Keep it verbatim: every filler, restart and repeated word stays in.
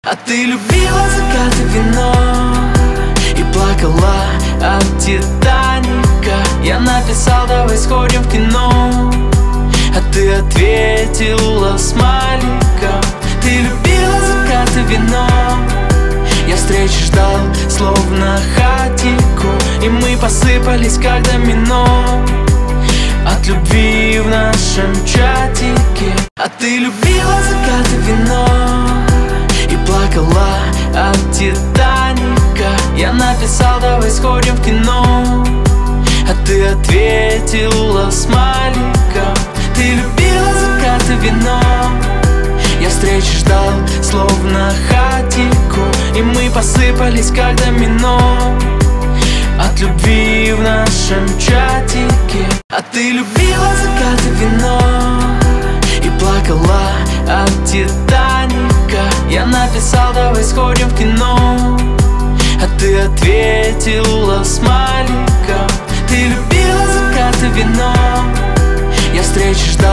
А ты любила закаты, вино и плакала от Титаника. Я написал: давай сходим в кино, а ты ответила смайликом. Ты любила закаты, вино, я встречи ждал, словно хатику, и мы посыпались как домино от любви в нашем чатике. А ты любила закаты, вино и плакала от Титаника. Я написал: давай сходим в кино, а ты ответила смайликом. Ты любила закаты, вино, я встречи ждал, словно хатику, и мы посыпались как домино от любви в нашем чатике. А ты любила закаты, вино и плакала от Титаника. Я написал: давай сходим в кино, а ты ответила смайликом. Ты любила закаты, вино, я встречи ждал.